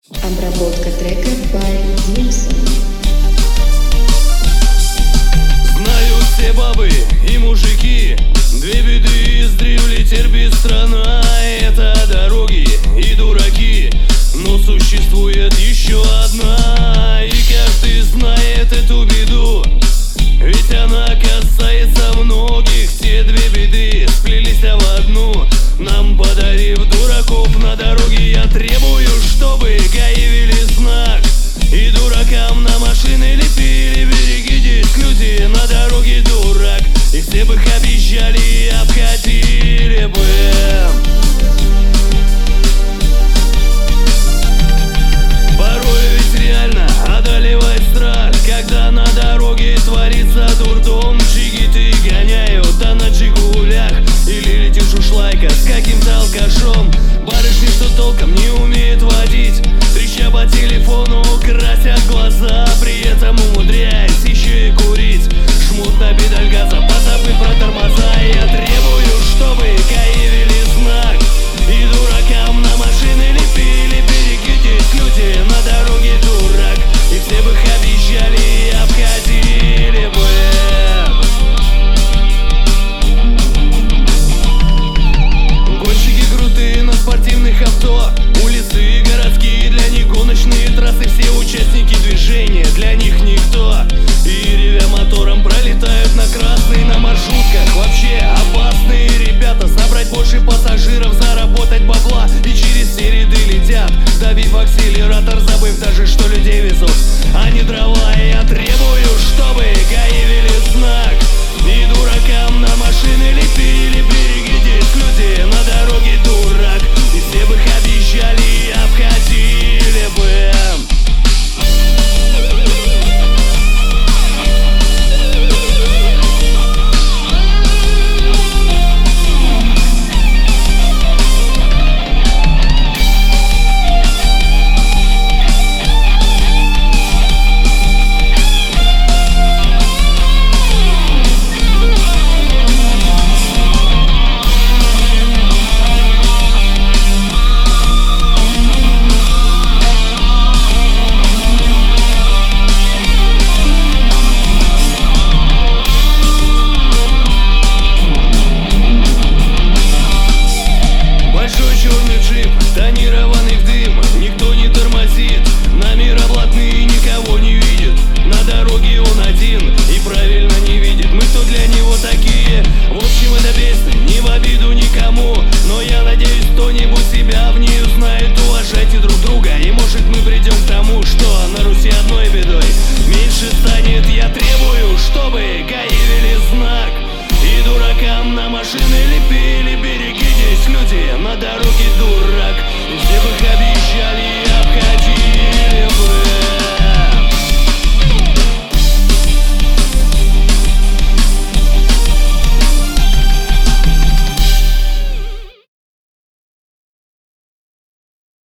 Обработка трека by Димсон. Знают все бабы и мужики, две беды издревле терпит страна. Это дороги и дураки, но существует еще одна, и каждый знает эту беду, ведь она касается многих. Те две беды сплелись в одну, нам подарив дураков на дороге. Я требую, чтобы ГАИ ввели знак и дуракам на машины лепили: берегитесь, люди, на дороге дурак. И все бы их объезжали и обходили бы. Порой ведь реально одолевает страх, когда на дороге творится дурдом. Джигиты гоняют, а на джигулях или летишь ушлайка с каким-то алкашом. Барышни, что толком не умеет водить, треща по телефону, красят глаза, при этом умудряясь еще и курить. Жмут на педаль газа, позабыв про тормоза. Я требую, чтобы ГАИ ввели знак и дуракам на машины лепили: берегитесь, люди, на дороге дурак. И все бы их объезжали и обходили бы. Гонщики крутые на спортивных авто, улицы городские, для них гоночные трассы. Все участники движения, для них никто. И ревя мотором пролетают на красный на маршрутках. Вообще опасные ребята, собрать больше пассажиров, заработать бабла, и через все ряды летят, давив акселератор, забыв даже, что людей везут, а не дрова. И я требую, чтобы ГАИ ввели знак и дуракам на машины лепили: берегитесь, люди, на дороге дурак. И все бы их объезжали и обходили бы. Тонированный в дым, никто не тормозит, номера блатные, никого не видит. На дороге он один и правильно не видит. Мы кто для него такие? В общем, это песня не в обиду никому, но я надеюсь, кто-нибудь себя в ней узнает. Уважайте друг друга, и может мы придем к тому, что на Руси одной бедой меньше станет. Я требую, чтобы ГАИ ввели знак и дуракам на машины лепили: берегитесь, люди, на дороге